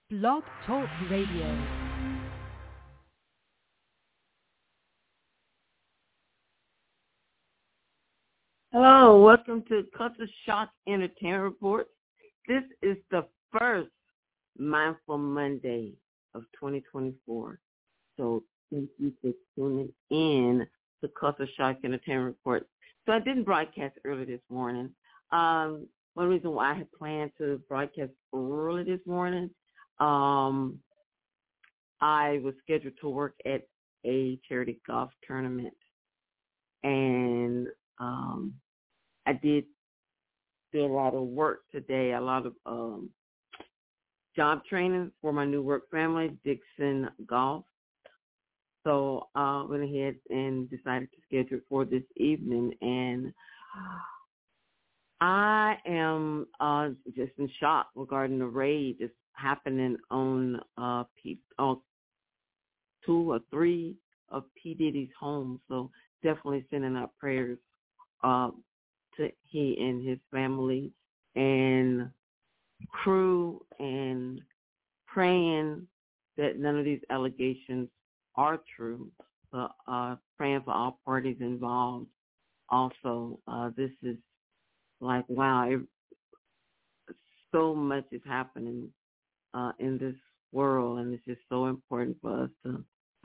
Blog Talk Radio. Hello, welcome to Culture Shock Entertainment Report. This is the first Mindful Monday of 2024. So thank you for tuning in to Culture Shock Entertainment Report. So I didn't broadcast early this morning. One reason why I had planned to broadcast early this morning, I was scheduled to work at a charity golf tournament. And I did do a lot of work today, a lot of job training for my new work family, Dixon Golf. So I went ahead and decided to schedule it for this evening. And I am just in shock regarding the raid that's happening on 2 or 3 of P. Diddy's homes. So definitely sending out prayers to he and his family and crew, and praying that none of these allegations are true, but praying for all parties involved. Also, this is like, wow, so much is happening in this world, and it's just so important for us to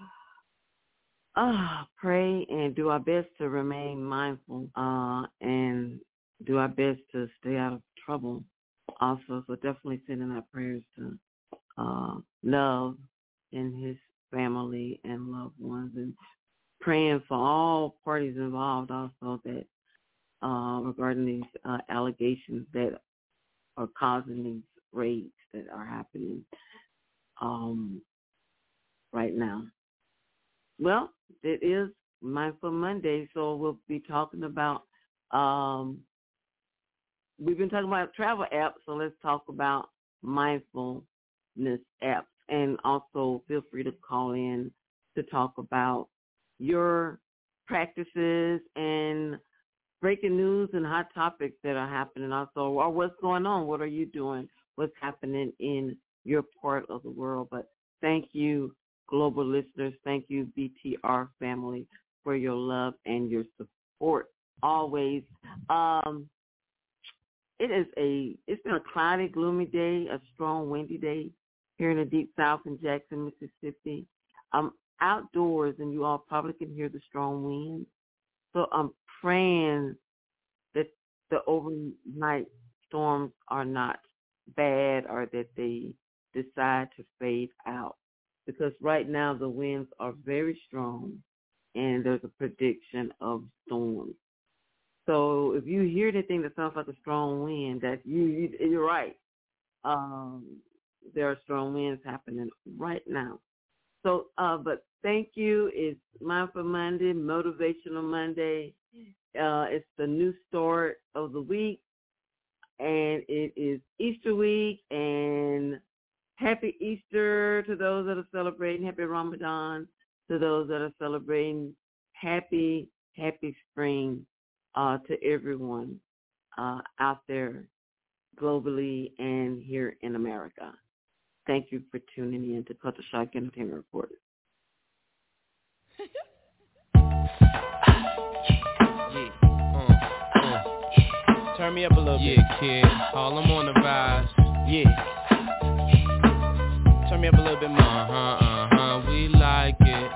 pray and do our best to remain mindful and do our best to stay out of trouble also. So definitely sending our prayers to Love and his family and loved ones, and praying for all parties involved also that regarding these allegations that are causing these raids that are happening right now. Well, it is Mindful Monday, so we'll be talking about, we've been talking about travel apps, so let's talk about mindfulness apps. And also feel free to call in to talk about your practices and breaking news and hot topics that are happening also, or what's going on, what are you doing, what's happening in your part of the world. But thank you, global listeners. Thank you, BTR family, for your love and your support always. It's been a cloudy, gloomy day, a strong, windy day here in the deep south in Jackson, Mississippi. I'm outdoors, and you all probably can hear the strong winds. So I'm praying that the overnight storms are not bad, or that they decide to fade out, because right now the winds are very strong and there's a prediction of storms. So if you hear anything that sounds like a strong wind, that you're right. There are strong winds happening right now. So, but thank you. It's Mindful Monday, Motivational Monday. It's the new start of the week, and it is Easter week, and happy Easter to those that are celebrating. Happy Ramadan to those that are celebrating. Happy spring to everyone out there globally and here in America. Thank you for tuning in to Culture Shock Entertainment Report. Turn me up a little bit. Yeah, kid. Harlem on the rise. Yeah. Turn me up a little bit more. We like it.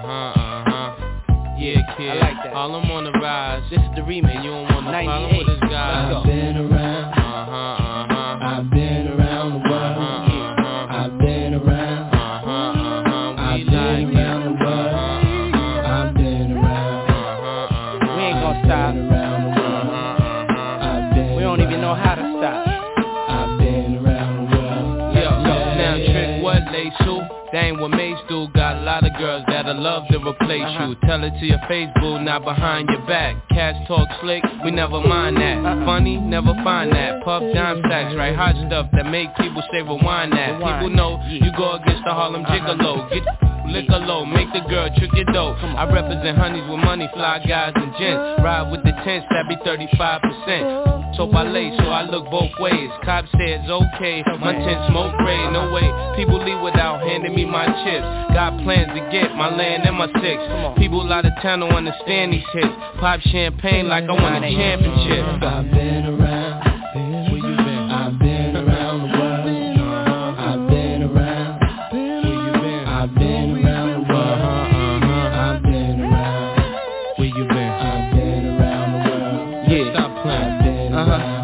Yeah, kid. I like that. Harlem on the rise. This is the remix. You don't want no problem with this guy. I've been around. I've been around the world. I've been around. I've been around the world. I've been around. We ain't gonna stop. Around the world. We don't even know how to stop. I've been around the world. Yo, now trick what they do. That ain't what mates do. Got a lot of girls that'll love to replace you. Tell it to your face, boo, not behind your back. Cash talk slick, we never mind that. Funny, never find that. Puff dime stacks, right? Hot stuff that make people say rewind that. People know you go against the Harlem Gigolo. Get liquor low, make the girl trick your dough. I represent honeys with money, fly guys and gents. Ride with the tents, that be 35%. So I lay, so I look both ways. Cop says okay, my tent smoke gray. No way, people leave without handing me my chips. Got plans to get my land and my six. People out of town don't understand these hits. Pop champagne like I won a championship. I've been around. Where you been? I've been around the world. I've been around. Where you been? I've been around the world. I've been around. Where you been? I've been around the world. Yeah, stop playing. I've been around.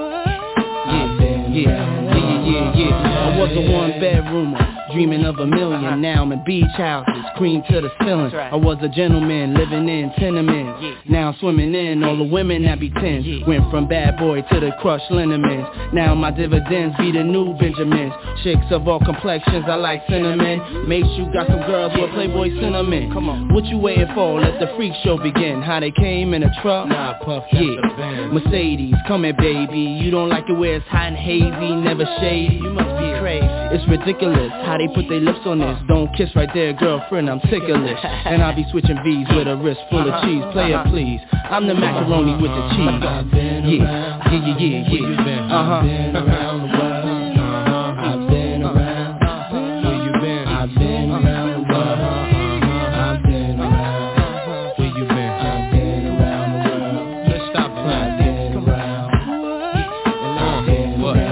Yeah. I was a one-bedroomer, dreaming of a million. Now I'm in beach houses, cream to the ceiling. I was a gentleman living in tenements. Now I'm swimming in all the women that be 10. Went from bad boy to the crushed liniments. Now my dividends be the new Benjamins. Chicks of all complexions, I like cinnamon. Make sure you got some girls with Playboy cinnamon. Come on, what you waiting for? Let the freak show begin. How they came in a truck? Nah, Puff, yeah. Mercedes, come here, baby. You don't like it where it's hot and hazy, never shady. You must be crazy. It's ridiculous how they put their lips on this. Don't kiss right there, girlfriend, I'm ticklish. And I'll be switching V's with a wrist full of cheese. Play it, please. I'm the macaroni with the cheese. Yeah. I've been around the world. I've been around. Where you been? I've been around the world. I've been around. Where you been? I've been around the world. Let's stop playing. I've been around. What?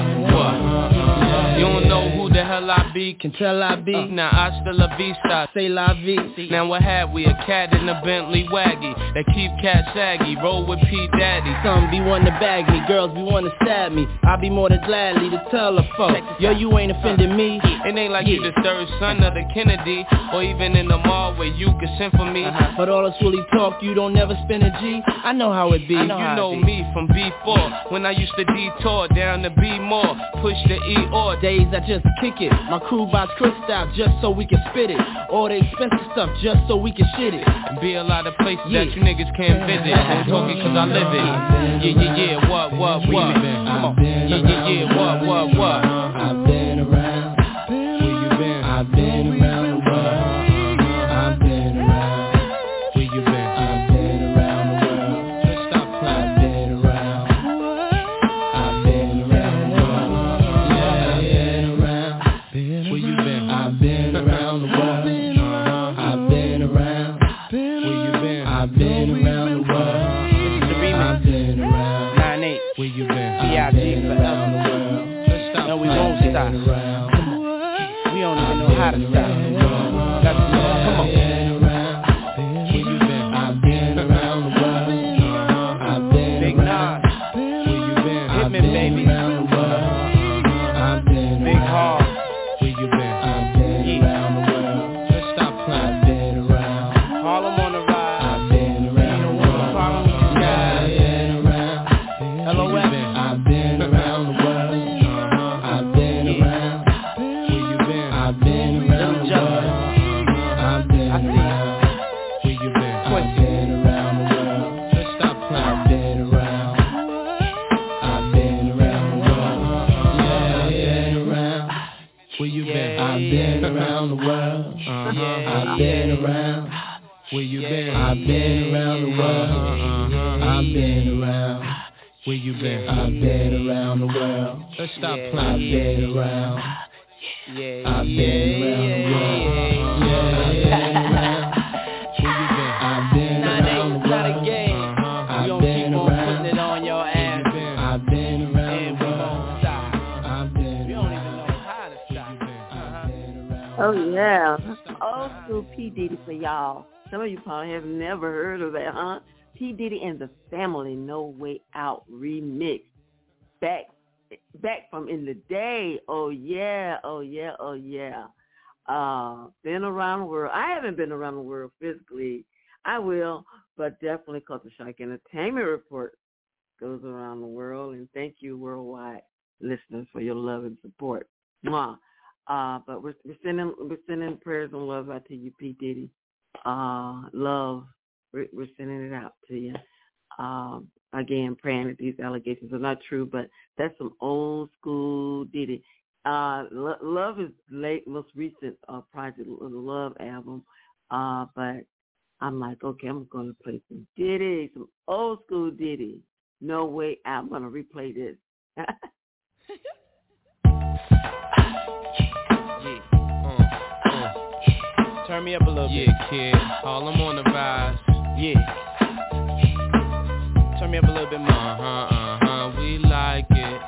You don't know who the hell I be? Can tell I be. Now hasta la vista, say la vie. Now what have we? A cat in a Bentley waggy that keep cat saggy, roll with P Daddy. Some be wanting to bag me, girls be wanting to stab me. I'll be more than gladly to tell a folk, yo, you ain't offended me. It ain't like you the third son of the Kennedy, or even in the mall where you can send for me. But all this woolly talk, you don't never spend a G. I know how it be. You know me from B4, when I used to detour down to B more, push the E or days I just kick it. My crew buys crystal just so we can spit it. All the expensive stuff just so we can shit it. And be a lot of places that you niggas can't visit. I'm talking cause I live it. Yeah, what? Come on. Yeah, what? I've been around. Where you been? I've been around the world. I've been around. Where you been? I've been around the world. Let's stop playing. I've been around. I've been around the world. I've been around. Where you been? I've been around the world. I've been around. Where you been? I've been around the world. This is the remix. I've been around. 9-8. Where you been? B.I.G. forever. Let's stop. No, we won't stop. Come on. We don't even know how to stop. Come on. Where you been? I've been around the world. I've been Big Nas. Where you been? Hit me, baby. Around the world. I've been Big Hall. Where you been? I've been around the world. Let's stop playing. I've been around. Harlem on the ride. I've been around the world. Problem with the guys. I've been around. LOS. I've been around the world. I've been around. Where you been? I've been around the world. I've been around. Where you been? I've been around the world. Let's stop playing. I've been around. I've been around the world. I've been around. Where you been? I've been around the world. I've been around. Where you been? I've been around the world. I've been around. Where you been? I've been around the world. Let's stop playing. I've been around. I've been around the world. Where you been? I've been around the world. Not a game. We gon' keep on putting it on your ass. I've been around And the we world. won't stop. I've been We don't even know how to stop. Oh, yeah. Old school P. Diddy for y'all. Some of you probably have never heard of that, huh? P. Diddy and the Family No Way Out remix. Back from in the day. Oh, yeah. Been around the world. I haven't been around the world physically. I will, but definitely Culture Shock Entertainment Report goes around the world. And thank you, worldwide listeners, for your love and support. Mwah. But we're sending prayers and love out to you, P. Diddy. Love, we're sending it out to you. Again, praying that these allegations are not true, but that's some old school Diddy. Love is most recent project, the Love album. But I'm like, okay, I'm going to play some Diddy, some old school Diddy. No Way Out. I'm going to replay this. Turn me up a little bit. Yeah, kid. Harlem on the rise. Yeah. Turn me up a little bit more. We like it.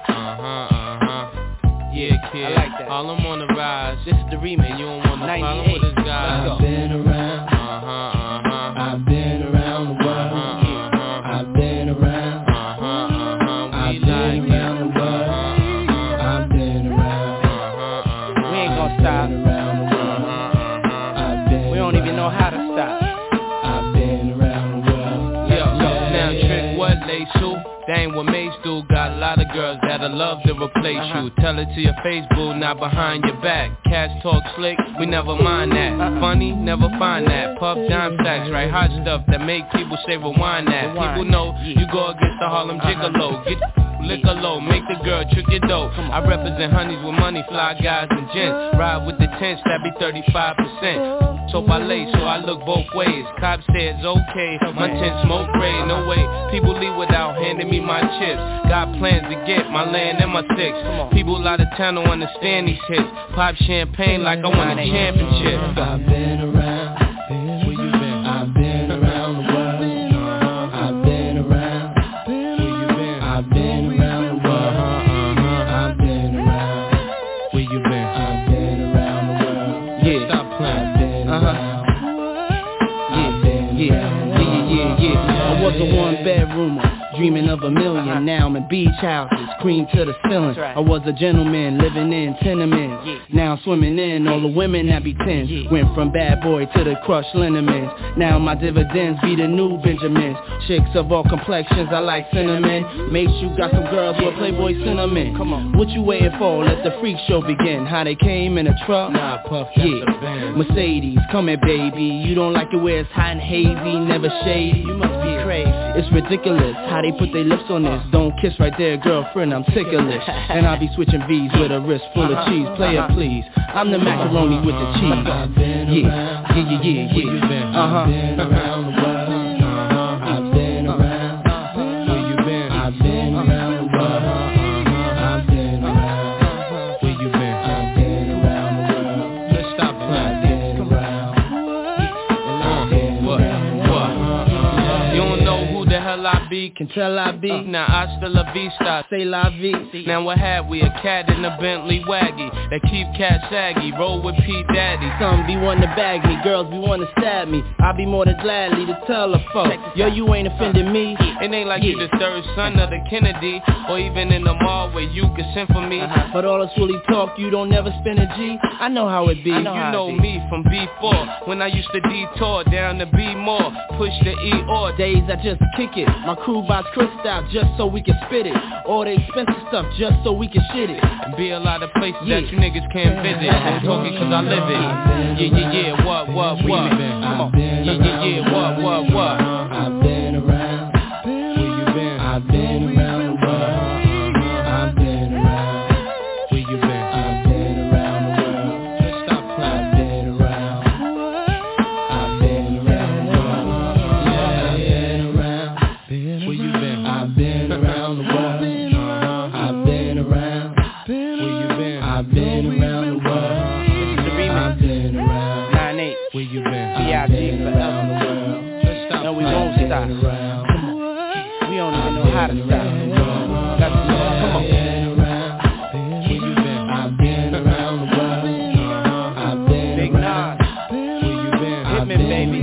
Yeah, kid. I like that. Harlem on the rise. This is the remix. And you don't want no problem with this guy. I've been around. I've been around the world. I've been around. We like it. I've been around. We ain't gonna stop. We don't even know how to stop. I've been around the world. Yo, now trick what they shoot. That ain't what Mace do. Got a lot of girls that'll love to replace you. Tell it to your face, boo, not behind your back. Cash talk slick, we never mind that. Funny, never find that. Puff dime stacks, right? Hot stuff that make people say rewind that. People know you go against the Harlem Gigolo. Get liquor low, make the girl trick your dough. I represent honeys with money, fly guys and gents. Ride with the tents, that be 35%. So parlay, so I look both ways. Cop says okay, my tent smoke gray. No way, people leave without handing me my chips. Got plans to get my land and my sticks. People out of town don't understand these hits. Pop champagne like I won a championship. I've been around. Where you been? I've been around the world. I've been around. Where you been? I've been around the world. I've been around. Where you been? I've been around the world. Yeah, stop playing. Yeah. I was a one-bedroomer, dreaming of a million. Now I'm in beach houses, cream to the ceiling. I was a gentleman, living in tenements. Now I'm swimming in all the women that be tens. Went from bad boy to the crushed liniments. Now my dividends be the new Benjamins. Chicks of all complexions, I like cinnamon. Make sure you got some girls with Playboy cinnamon. Come on, what you waiting for? Let the freak show begin. How they came in a truck? Nah, Puff, that's the band. Mercedes, come here baby. You don't like it where it's hot and hazy, never shady. You must be crazy. It's ridiculous how they put their lips on this. Don't kiss right there, girlfriend, I'm ticklish. And I be switching V's with a wrist full of cheese. Player please, I'm the macaroni with the cheese. Yeah. Where you been? I've been around the world. I've been around. Where you been? I've been around the world. I've been around. Where you been? I've been around the world. Let's stop playing. I've been around. What? You don't know who the hell I be? Can tell I be. Now hasta la vista, Say la vie. now what have we? A cat in a Bentley waggy that keep cat saggy, roll with P Daddy. Some be wanting to bag me, girls be wanting to stab me. I be more than gladly to tell a folk, yo, you ain't offending me. It ain't like you the third son of the Kennedy, or even in the mall where you can send for me. But all this really talk, you don't never spend a G. I know how it be. You know me from B4, when I used to detour down to B more, push the E or Days I just kick it. My crew buys crystal just so we can spit it. All the expensive stuff just so we can shit it. and be a lot of places that you niggas can't visit. Don't talk it cause I live it. Yeah, what? Come on. Yeah, what? I've been around. Where you been? I've been around the world. I've been around. Where you been? I've been around the world. Let's stop playing. I've been around. I've been around the world. Yeah, I've been around. Where you been? I've been around the world. I've been around. Where you been? I've been around the world. This is the remix. I've been around. 9-8. Where you been? I've been around the world. Let's stop And we playing. won't stop. Come on. We don't even know how to stop. Come on. Where you been? I've been around the world. I've been Big around. Nas. Where you been? Hit me, baby.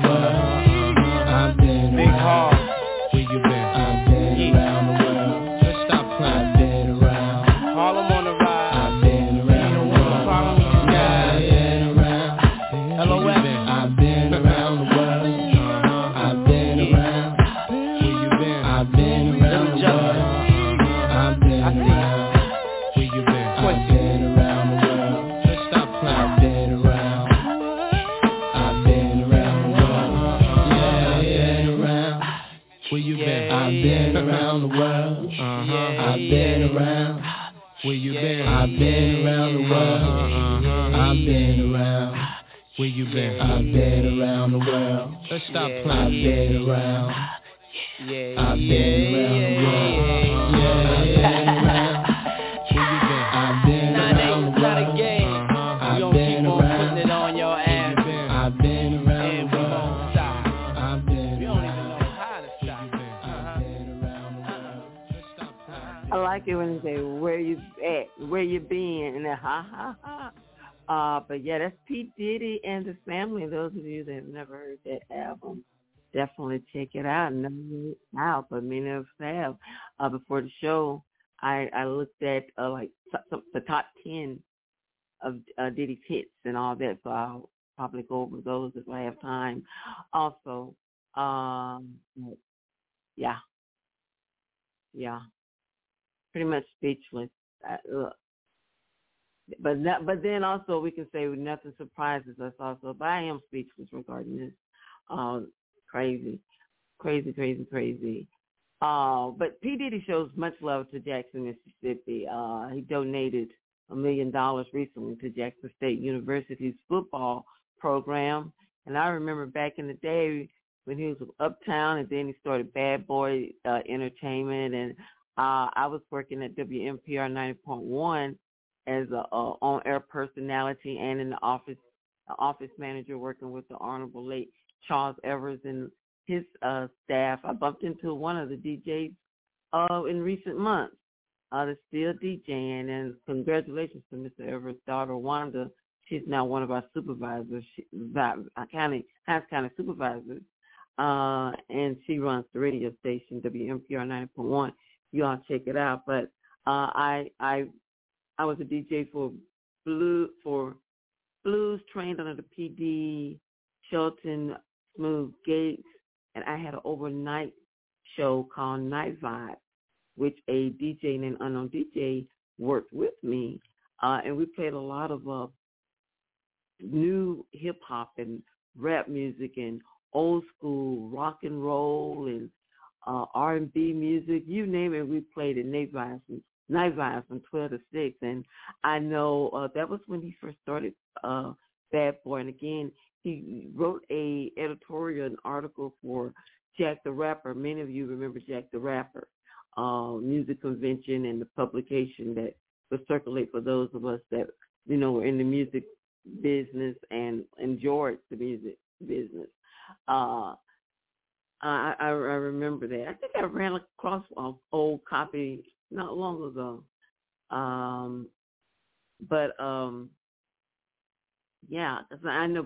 I've been Big around. Hall. Where you been? I've been around the world. Let's stop playing. I've been around. Harlem on the rise. I've been around the world. Problem with these guys. I've been around. LOS. I've been around the world. I've been around. Where you been? I've been around the world. I've been around. Where you been? I've been around the world. Let's stop I've playing. been around. I've been around the world. Yeah, I've been around. Where you been? I've been around the world. I've been around. Where you been? I've been around the world. I've been around. Where you been? I've been around the world. Let's stop I've playing. been around. Yeah, I've been around the world. I've been around the world. We gon' keep on putting it on your ass. I've been around the world. I've been. We don't even know how to stop. I've been around the world. I like it when they say where you at, where you been, and ha ha ha. But yeah, that's P. Diddy and the Family. Those of you that have never heard that album, definitely check it out. Never heard it out, but many of us have. Before the show, I looked at like the top 10 of Diddy's hits and all that, so I'll probably go over those if I have time. Also, yeah, pretty much speechless. But then also we can say nothing surprises us also. But I am speechless regarding this. Crazy. But P. Diddy shows much love to Jackson, Mississippi. He donated $1 million recently to Jackson State University's football program. And I remember back in the day when he was with Uptown, and then he started Bad Boy Entertainment. And I was working at WMPR 90.1 as a on-air personality and in the office manager working with the Honorable late Charles Evers and his staff. I bumped into one of the DJs in recent months. They're still DJing, and congratulations to Mr. Evers' daughter, Wanda. She's now one of our supervisors, Hines County supervisors, and she runs the radio station, WMPR 90.1. You all check it out. But I was a DJ for Blues, trained under the PD, Shelton, Smooth Gates, and I had an overnight show called Night Vibe, which a DJ named Unknown DJ worked with me, and we played a lot of new hip-hop and rap music and old school rock and roll and R&B music, you name it, we played at Night Vibes from 12 to 6. And I know that was when he first started Bad Boy. And again, he wrote a editorial, an article for Jack the Rapper. Many of you remember Jack the Rapper music convention and the publication that would circulate for those of us that, were in the music business and enjoyed the music business. I remember that. I think I ran across an old copy not long ago. Yeah, because I know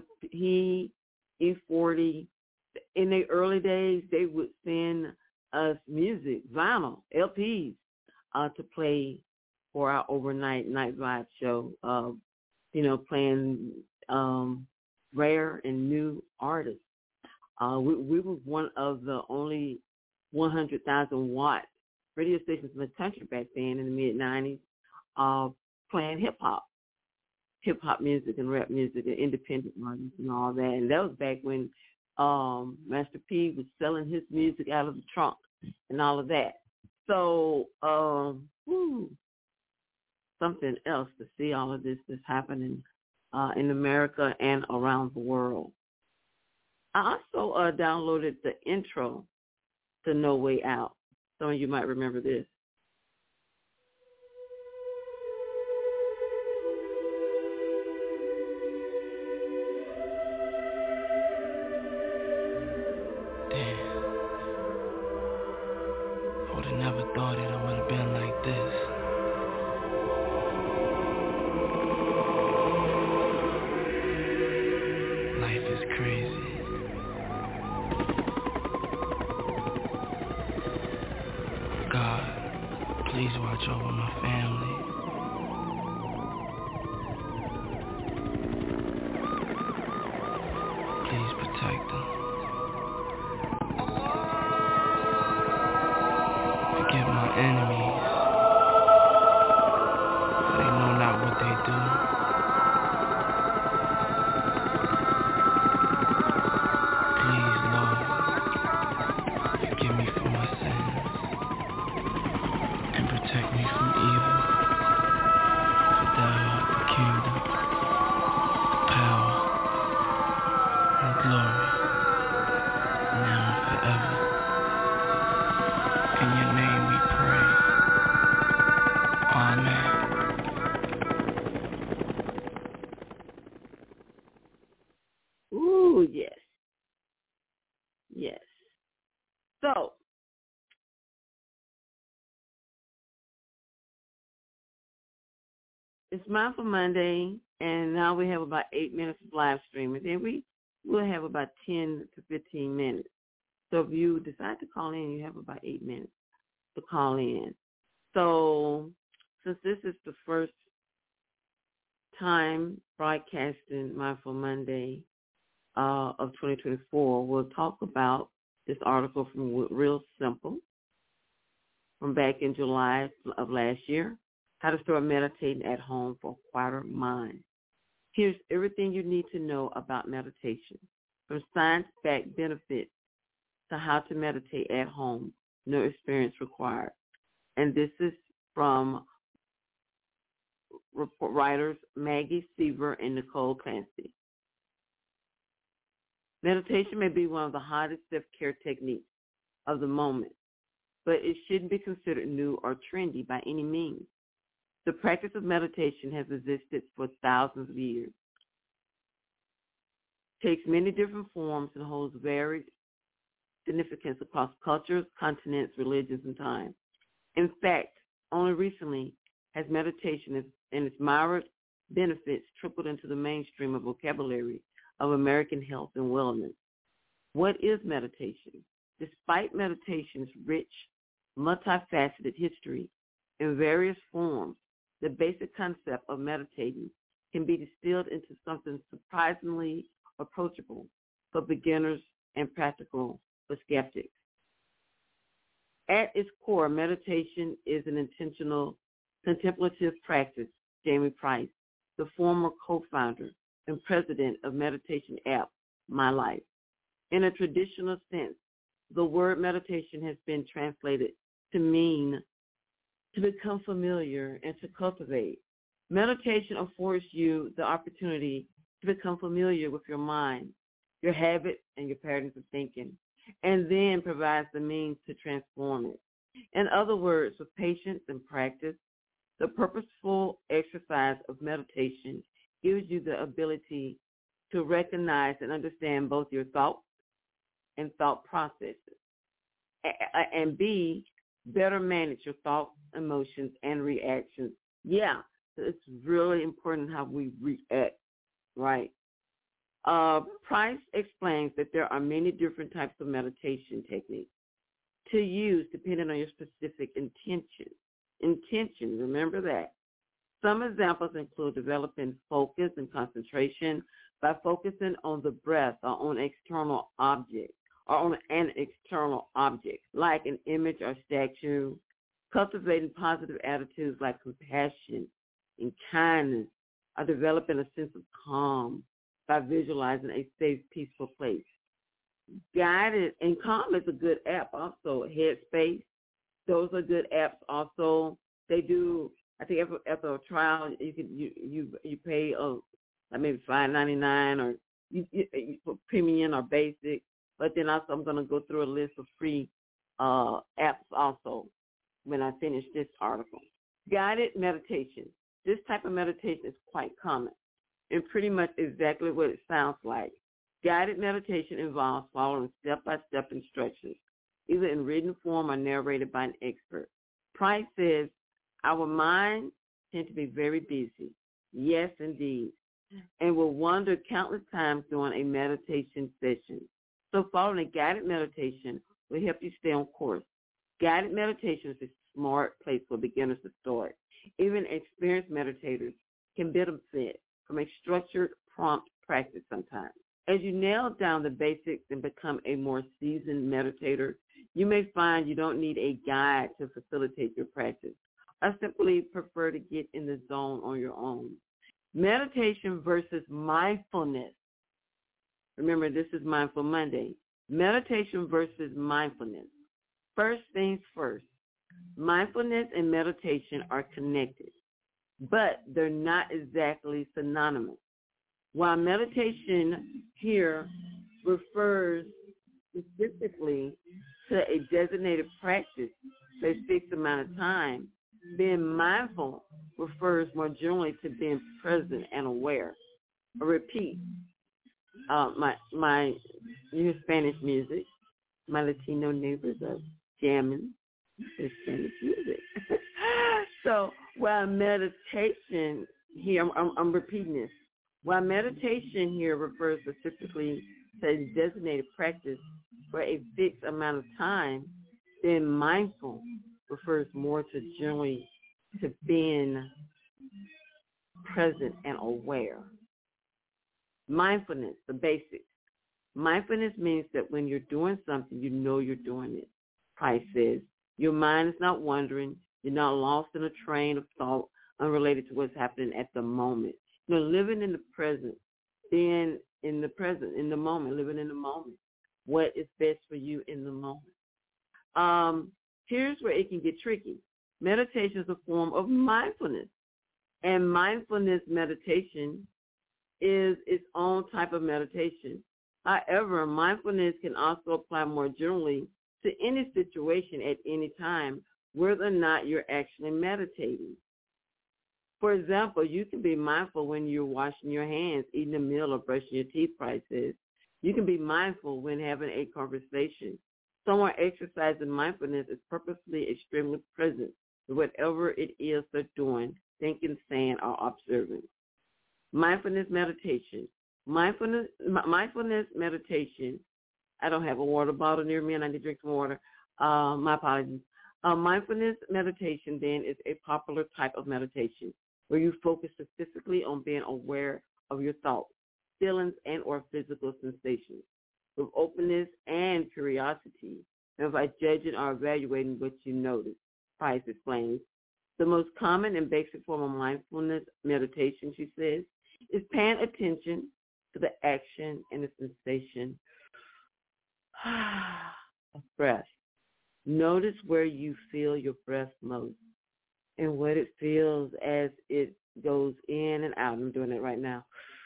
E40, in the early days, they would send us music, vinyl, LPs, to play for our overnight Night Vibe show, playing rare and new artists. We were one of the only 100,000 watt radio stations in the country back then in the mid-90s, playing hip-hop music and rap music and independent artists and all that. And that was back when Master P was selling his music out of the trunk and all of that. So, something else to see all of this that's happening in America and around the world. I also downloaded the intro to No Way Out. Some of you might remember this. I would have never thought it would have been like this. Life is crazy. God, please watch over my family. Please protect them. Forgive my enemies, for they know not what they do. Please, Lord, forgive me for my sins and protect me from evil. For thou art the kingdom, power, and glory, now and forever. Ooh, yes. Yes. So, it's Mindful Monday, and now we have about 8 minutes of live streaming. Then we will have about 10 to 15 minutes. So if you decide to call in, you have about 8 minutes to call in. So since this is the first time broadcasting Mindful Monday of 2024, we'll talk about this article from Real Simple from back in July of last year, How to Start Meditating at Home for a Quieter Mind. Here's everything you need to know about meditation, from science-backed benefits to how to meditate at home, no experience required. And this is from writers Maggie Seaver and Nicole Clancy. Meditation may be one of the hottest self-care techniques of the moment, but it shouldn't be considered new or trendy by any means. The practice of meditation has existed for thousands of years, takes many different forms, and holds varied significance across cultures, continents, religions, and time. In fact, only recently has meditation and its myriad benefits trickled into the mainstream of vocabulary of American health and wellness. What is meditation? Despite meditation's rich, multifaceted history in various forms, the basic concept of meditating can be distilled into something surprisingly approachable for beginners and practical for skeptics. At its core, meditation is an intentional, contemplative practice. Jamie Price, the former co-founder and president of meditation app My Life. In a traditional sense, the word meditation has been translated to mean to become familiar and to cultivate. Meditation affords you the opportunity to become familiar with your mind, your habits, and your patterns of thinking, and then provides the means to transform it. In other words, with patience and practice, the purposeful exercise of meditation gives you the ability to recognize and understand both your thoughts and thought processes, and B, better manage your thoughts, emotions, and reactions. Yeah, it's really important how we react, right? Price explains that there are many different types of meditation techniques to use depending on your specific intention. Intention, remember that. Some examples include developing focus and concentration by focusing on the breath or on external objects, or on an external object, like an image or statue, cultivating positive attitudes like compassion and kindness, or developing a sense of calm by visualizing a safe, peaceful place. Guided, and Calm is a good app also. Headspace, those are good apps also. They do, I think after a trial, you pay like maybe $5.99 or you for premium or basic. But then also I'm going to go through a list of free apps also when I finish this article. Guided meditation. This type of meditation is quite common and pretty much exactly what it sounds like. Guided meditation involves following step-by-step instructions, either in written form or narrated by an expert. Price says, our minds tend to be very busy. Yes, indeed. And will wander countless times during a meditation session. So following a guided meditation will help you stay on course. Guided meditation is a smart place for beginners to start. Even experienced meditators can benefit from a structured prompt practice sometimes. As you nail down the basics and become a more seasoned meditator, you may find you don't need a guide to facilitate your practice. I simply prefer to get in the zone on your own. Meditation versus mindfulness. Remember, this is Mindful Monday. Meditation versus mindfulness. First things first. Mindfulness and meditation are connected, but they're not exactly synonymous. While meditation here refers specifically to a designated practice for a fixed amount of time, being mindful refers more generally to being present and aware. I repeat, my Spanish music. My Latino neighbors are jamming their Spanish music. So while meditation here, I'm repeating this. While meditation here refers specifically to a designated practice for a fixed amount of time, then mindful refers more to generally to being present and aware. Mindfulness, the basics. Mindfulness means that when you're doing something, you know you're doing it. Price says, your mind is not wandering. You're not lost in a train of thought unrelated to what's happening at the moment. You know, living in the present, being in the present, in the moment, living in the moment. What is best for you in the moment? Here's where it can get tricky. Meditation is a form of mindfulness. And mindfulness meditation is its own type of meditation. However, mindfulness can also apply more generally to any situation at any time, whether or not you're actually meditating. For example, you can be mindful when you're washing your hands, eating a meal, or brushing your teeth, Price says. You can be mindful when having a conversation. Someone exercising mindfulness is purposely extremely present with whatever it is they're doing, thinking, saying, or observing. Mindfulness meditation. Mindfulness meditation. I don't have a water bottle near me, and I need to drink some water. My apologies. Mindfulness meditation, then, is a popular type of meditation where you focus specifically on being aware of your thoughts, feelings, and or physical sensations with openness and curiosity, and by judging or evaluating what you notice. Price explains. The most common and basic form of mindfulness meditation, she says, is paying attention to the action and the sensation of breath. Notice where you feel your breath most and what it feels as it goes in and out. I'm doing it right now.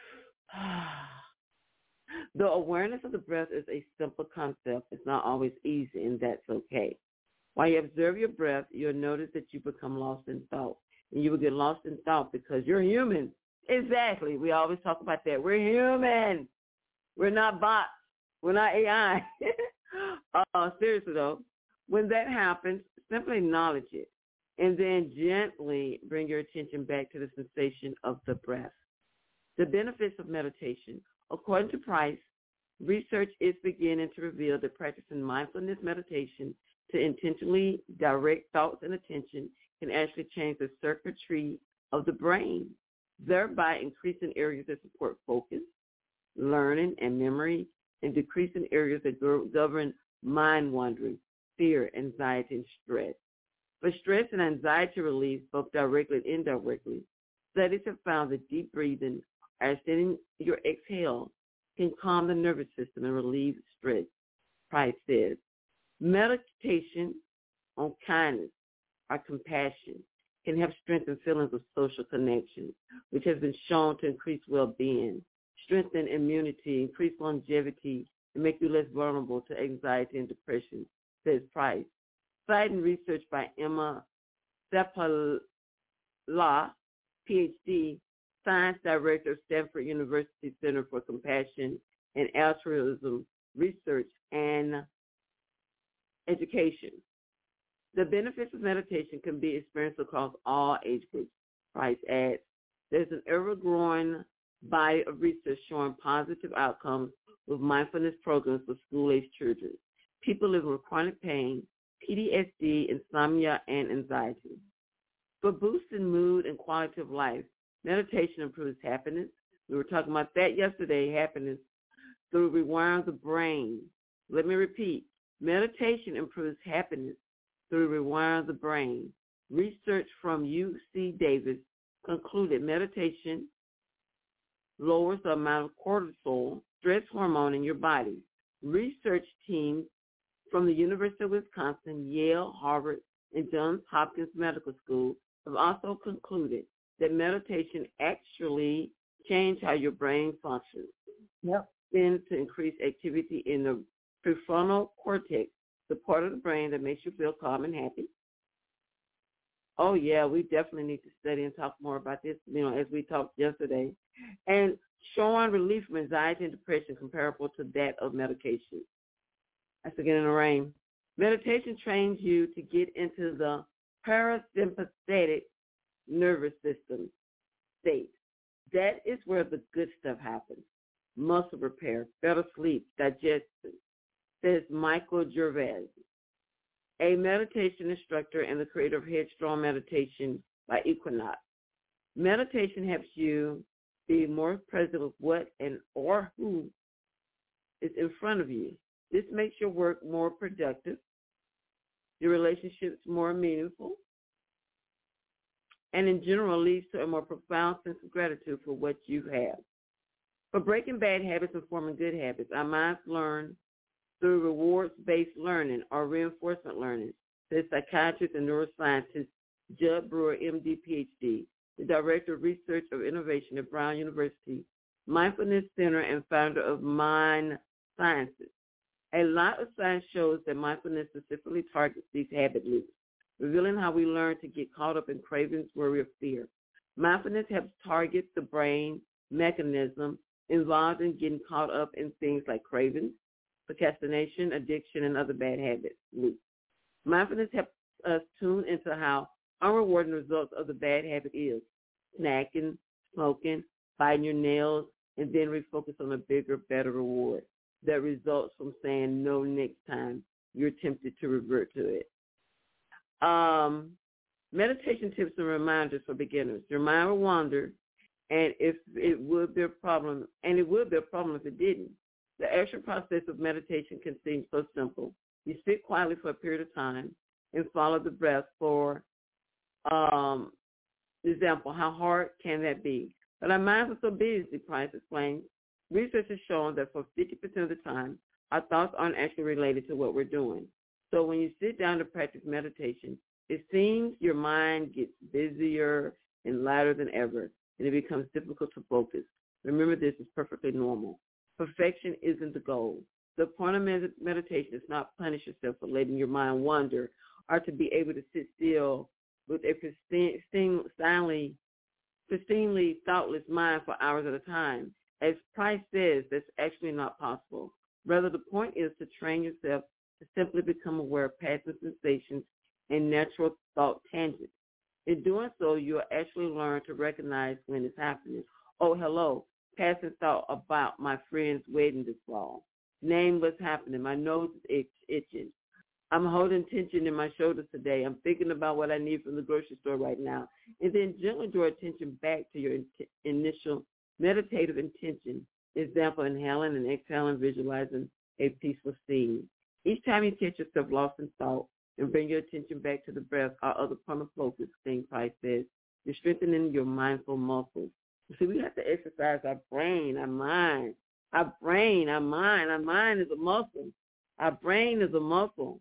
The awareness of the breath is a simple concept. It's not always easy, and that's okay. While you observe your breath, you'll notice that you become lost in thought. And you will get lost in thought because you're human. Exactly. We always talk about that. We're human. We're not bots. We're not AI. Seriously, though, when that happens, simply acknowledge it and then gently bring your attention back to the sensation of the breath. The benefits of meditation. According to Price, research is beginning to reveal that practicing mindfulness meditation to intentionally direct thoughts and attention can actually change the circuitry of the brain, thereby increasing areas that support focus, learning, and memory, and decreasing areas that govern mind wandering, fear, anxiety, and stress. For stress and anxiety relief, both directly and indirectly, studies have found that deep breathing, or extending your exhale, can calm the nervous system and relieve stress. Price says, meditation on kindness or compassion can help strengthen feelings of social connection, which has been shown to increase well-being, strengthen immunity, increase longevity, and make you less vulnerable to anxiety and depression, says Price. Citing research by Emma Seppala, Ph.D., Science Director of Stanford University Center for Compassion and Altruism Research and Education. The benefits of meditation can be experienced across all age groups, Price adds. There's an ever-growing body of research showing positive outcomes with mindfulness programs for school-aged children, people living with chronic pain, PTSD, insomnia, and anxiety. For boosting mood and quality of life, meditation improves happiness. We were talking about that yesterday, happiness, through rewiring the brain. Let me repeat. Meditation improves happiness through rewiring the brain. Research from UC Davis concluded meditation lowers the amount of cortisol, stress hormone in your body. Research teams from the University of Wisconsin, Yale, Harvard, and Johns Hopkins Medical School have also concluded that meditation actually changes how your brain functions. Tends to increase activity in the prefrontal cortex, the part of the brain that makes you feel calm and happy. Oh, yeah, we definitely need to study and talk more about this, as we talked yesterday. And showing relief from anxiety and depression comparable to that of medication. That's again in the rain. Meditation trains you to get into the parasympathetic nervous system state. That is where the good stuff happens. Muscle repair, better sleep, digestion, says Michael Gervais, a meditation instructor and the creator of Headstrong Meditation by Equinox. Meditation helps you be more present with what and or who is in front of you. This makes your work more productive, your relationships more meaningful, and in general leads to a more profound sense of gratitude for what you have. For breaking bad habits and forming good habits, our minds learn through rewards-based learning or reinforcement learning, says psychiatrist and neuroscientist Judd Brewer, MD, PhD, the Director of Research of Innovation at Brown University, Mindfulness Center, and founder of Mind Sciences. A lot of science shows that mindfulness specifically targets these habit loops, revealing how we learn to get caught up in cravings, worry, or fear. Mindfulness helps target the brain mechanism involved in getting caught up in things like cravings, procrastination, addiction, and other bad habit loops. Mindfulness helps us tune into how unrewarding the results of the bad habit is: snacking, smoking, biting your nails, and then refocus on a bigger, better reward that results from saying no next time you're tempted to revert to it. Meditation tips and reminders for beginners. Your mind will wander, and it would be a problem if it didn't. The actual process of meditation can seem so simple. You sit quietly for a period of time and follow the breath. For example, how hard can that be? But our minds are so busy, Price explains. Research has shown that for 50% of the time, our thoughts aren't actually related to what we're doing. So when you sit down to practice meditation, it seems your mind gets busier and louder than ever, and it becomes difficult to focus. Remember, this is perfectly normal. Perfection isn't the goal. The point of meditation is not punish yourself for letting your mind wander, or to be able to sit still with a pristinely thoughtless mind for hours at a time. As Price says, that's actually not possible. Rather, the point is to train yourself to simply become aware of passive sensations and natural thought tangents. In doing so, you'll actually learn to recognize when it's happening. Oh, hello, passing thought about my friend's wedding this fall. Name what's happening. My nose is itching. I'm holding tension in my shoulders today. I'm thinking about what I need from the grocery store right now. And then gently draw attention back to your initial meditative intention. Example, inhaling and exhaling, visualizing a peaceful scene. Each time you catch yourself lost in thought and bring your attention back to the breath or other point of focus, King Price says, you're strengthening your mindful muscles. You see, we have to exercise our brain, our mind. Our brain, our mind. Our mind is a muscle. Our brain is a muscle.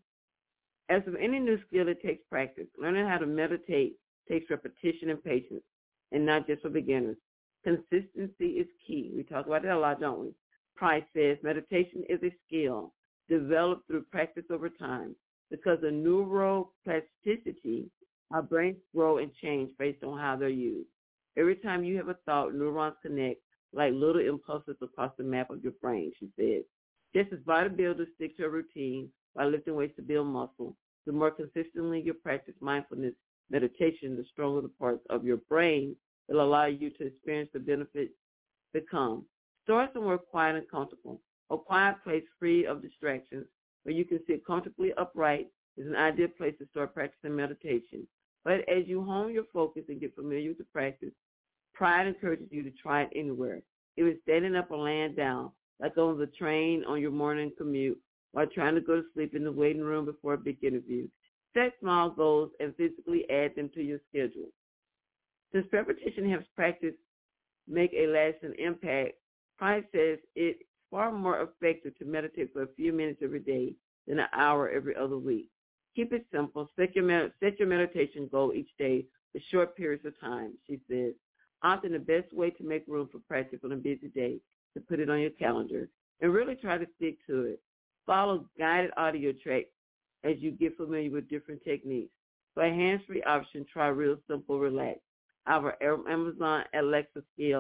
As with any new skill, it takes practice. Learning how to meditate takes repetition and patience, and not just for beginners. Consistency is key. We talk about that a lot, don't we? Price says meditation is a skill developed through practice over time. Because of neuroplasticity, our brains grow and change based on how they're used. Every time you have a thought, neurons connect like little impulses across the map of your brain, she said. Just as bodybuilders stick to a routine by lifting weights to build muscle, the more consistently you practice mindfulness meditation, the stronger the parts of your brain that allow you to experience the benefits become. Start somewhere quiet and comfortable. A quiet place free of distractions where you can sit comfortably upright is an ideal place to start practicing meditation. But as you hone your focus and get familiar with the practice, Pride encourages you to try it anywhere. If it's standing up or laying down, like on the train on your morning commute, while trying to go to sleep in the waiting room before a big interview. Set small goals and physically add them to your schedule. Since repetition helps practice make a lasting impact, Price says it's far more effective to meditate for a few minutes every day than an hour every other week. Keep it simple. Set your meditation goal each day for short periods of time, she says. Often the best way to make room for practice on a busy day to put it on your calendar and really try to stick to it. Follow guided audio tracks as you get familiar with different techniques. For a hands-free option, try Real Simple Relax. Our Amazon Alexa skill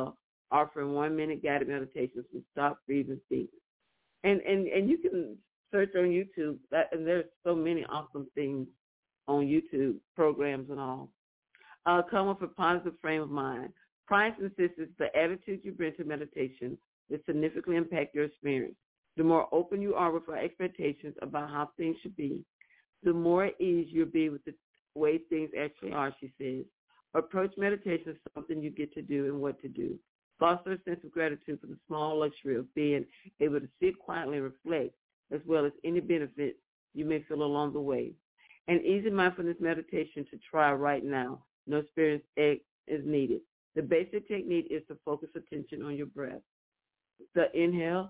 offering 1-minute guided meditations from stop, breathe, and think. And you can search on YouTube, and there's so many awesome things on YouTube, programs and all. Come up with a positive frame of mind. Price insists it's the attitude you bring to meditation that significantly impact your experience. The more open you are with your expectations about how things should be, the more at ease you'll be with the way things actually are, she says. Approach meditation as something you get to do and what to do. Foster a sense of gratitude for the small luxury of being able to sit quietly and reflect, as well as any benefits you may feel along the way. An easy mindfulness meditation to try right now. No experience is needed. The basic technique is to focus attention on your breath. The inhale,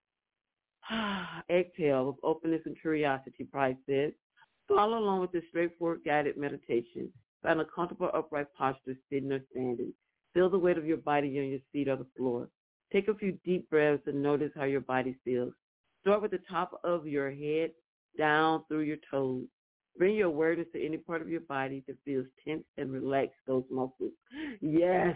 exhale with openness and curiosity, Price says. Follow along with this straightforward guided meditation. Find a comfortable upright posture, sitting or standing. Feel the weight of your body on your seat or the floor. Take a few deep breaths and notice how your body feels. Start with the top of your head down through your toes. Bring your awareness to any part of your body that feels tense and relax those muscles. Yes.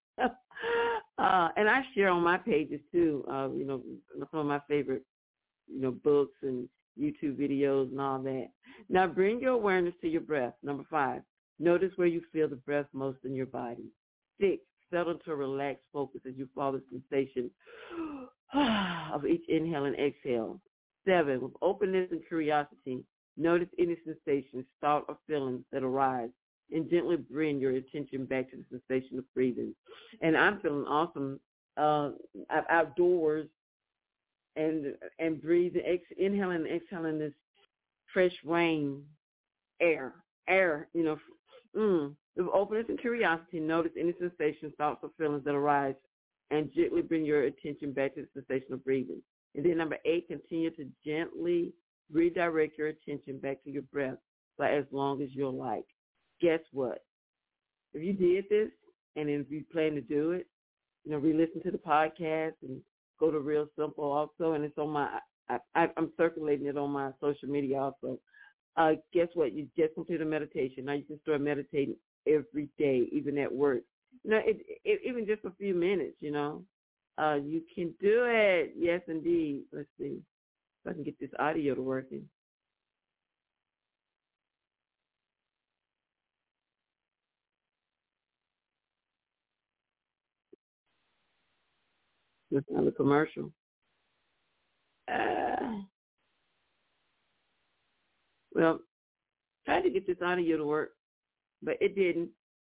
And I share on my pages too, some of my favorite, books and YouTube videos and all that. Now bring your awareness to your breath. Number 5, notice where you feel the breath most in your body. 6, settle to a relaxed focus as you follow the sensation of each inhale and exhale. 7, with openness and curiosity, notice any sensations, thought, or feelings that arise, and gently bring your attention back to the sensation of breathing. And I'm feeling awesome outdoors and breathing, inhaling and exhaling this fresh rain air. With openness and curiosity, notice any sensations, thoughts, or feelings that arise, and gently bring your attention back to the sensation of breathing. And then number 8, continue to gently redirect your attention back to your breath for as long as you'll like. Guess what? If you did this, and if you plan to do it, re-listen to the podcast and go to Real Simple also, and it's on I'm circulating it on my social media also. Guess what? You just completed a meditation. Now you can start meditating every day, even at work. Even just a few minutes, you can do it. Yes, indeed. Let's see if I can get this audio to working. That's another commercial. Well, tried to get this audio to work, but it didn't.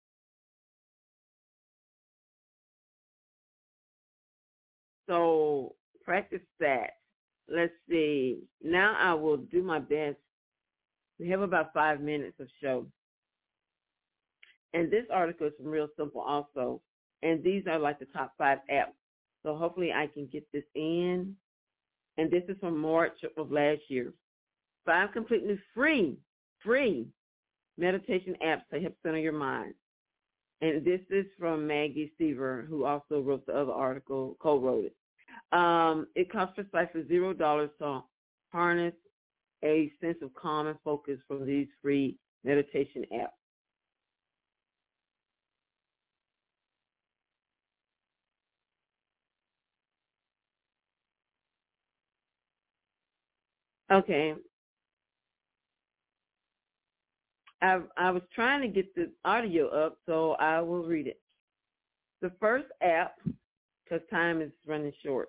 So practice that. Let's see. Now I will do my best. We have about 5 minutes of show. And this article is from Real Simple also. And these are like the top 5 apps. So hopefully I can get this in. And this is from March of last year. 5 completely free meditation apps to help center your mind. And this is from Maggie Seaver, who also wrote the other article, co-wrote it. It costs precisely $0 to harness a sense of calm and focus from these free meditation apps. Okay. I was trying to get the audio up, so I will read it. The first app, because time is running short.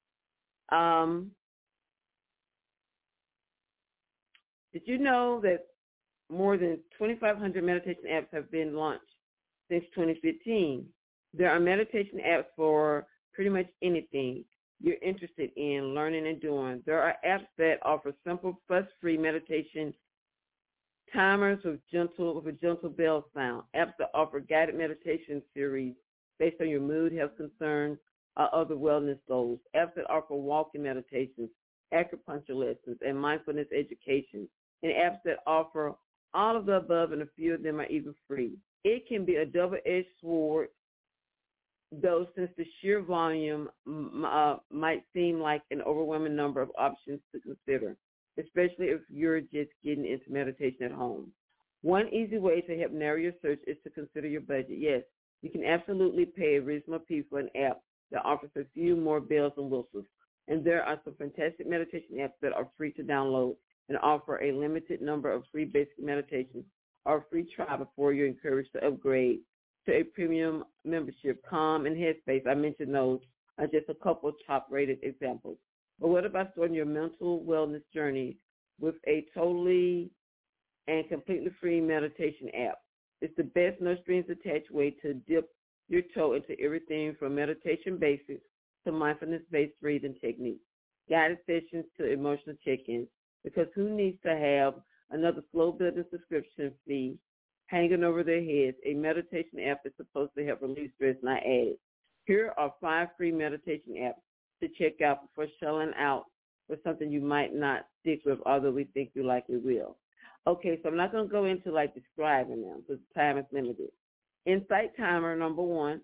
Did you know that more than 2,500 meditation apps have been launched since 2015? There are meditation apps for pretty much anything you're interested in learning and doing. There are apps that offer simple, fuss-free meditation timers with a gentle bell sound. Apps that offer guided meditation series based on your mood, health concerns, or other wellness goals. Apps that offer walking meditations, acupuncture lessons, and mindfulness education. And apps that offer all of the above, and a few of them are even free. It can be a double-edged sword, though, since the sheer volume might seem like an overwhelming number of options to consider, especially if you're just getting into meditation at home. One easy way to help narrow your search is to consider your budget. Yes, you can absolutely pay a reasonable fee for an app that offers a few more bells and whistles. And there are some fantastic meditation apps that are free to download and offer a limited number of free basic meditations or a free trial before you're encouraged to upgrade to a premium membership. Calm and Headspace, I mentioned those, are just a couple of top-rated examples. But what about starting your mental wellness journey with a totally and completely free meditation app? It's the best no-strings-attached way to dip your toe into everything from meditation basics to mindfulness-based breathing techniques, guided sessions to emotional check-ins, because who needs to have another slow-building subscription fee hanging over their heads? A meditation app is supposed to help relieve stress, not add it. Here are 5 free meditation apps to check out before shelling out for something you might not stick with, although we think you likely will. Okay, so I'm not going to go into describing them because time is limited. Insight Timer, number 1.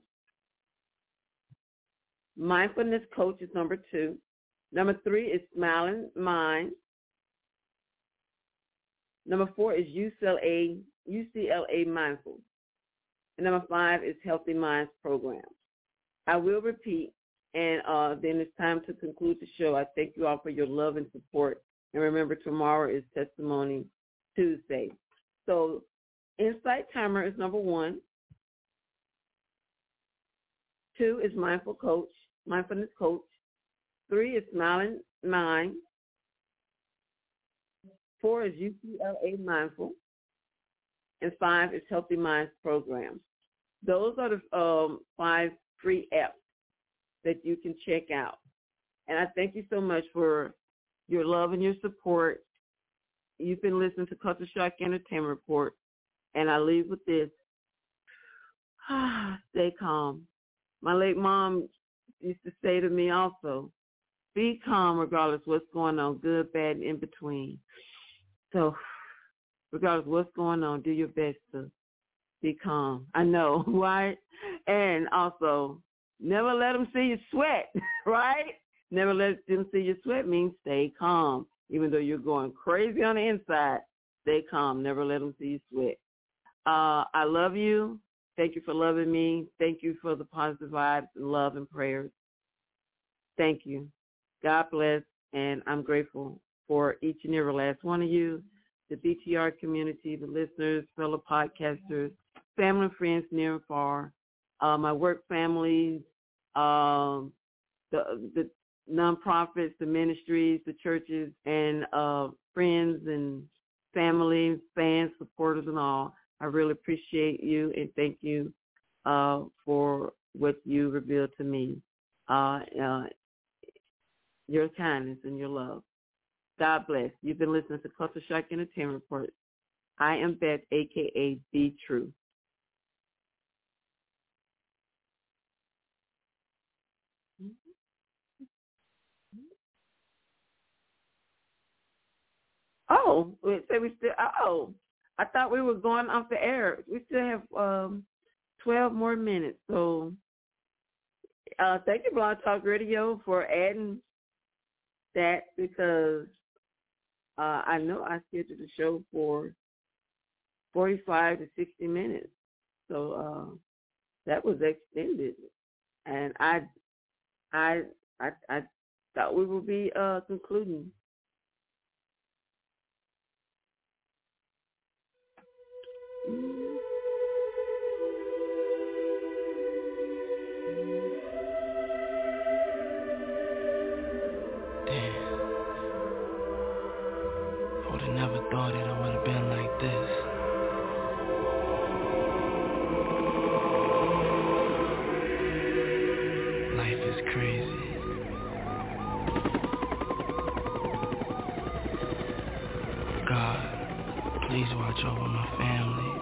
Mindfulness Coach is number 2. Number 3 is Smiling Mind. Number 4 is UCLA Mindful. And number 5 is Healthy Minds Program. I will repeat, and then it's time to conclude the show. I thank you all for your love and support. And remember, tomorrow is Testimony Tuesday. So Insight Timer is number 1. 2 is Mindfulness Coach. 3 is Smiling Mind. 4 is UCLA Mindful. And 5 is Healthy Minds Program. Those are the 5 free apps that you can check out. And I thank you so much for your love and your support. You've been listening to Culture Shock Entertainment Report, and I leave with this. Stay calm. My late mom used to say to me also, be calm regardless what's going on, good, bad, and in between. So regardless of what's going on, do your best to be calm. I know, right? And also, never let them see you sweat, right? Never let them see you sweat means stay calm. Even though you're going crazy on the inside, stay calm. Never let them see you sweat. I love you. Thank you for loving me. Thank you for the positive vibes and love and prayers. Thank you. God bless, and I'm grateful for each and every last one of you, the BTR community, the listeners, fellow podcasters, family and friends near and far, my work families, the nonprofits, the ministries, the churches, and friends and family, fans, supporters, and all. I really appreciate you and thank you for what you revealed to me, your kindness and your love. God bless. You've been listening to Culture Shock Entertainment Report. I am Beth, a.k.a. Be True. Oh, I thought we were going off the air. We still have 12 more minutes. So thank you, Blog Talk Radio, for adding that, because I know I scheduled the show for 45 to 60 minutes. So that was extended. And I thought we would be concluding. Never thought that I would have been like this. Life is crazy. God, please watch over my family.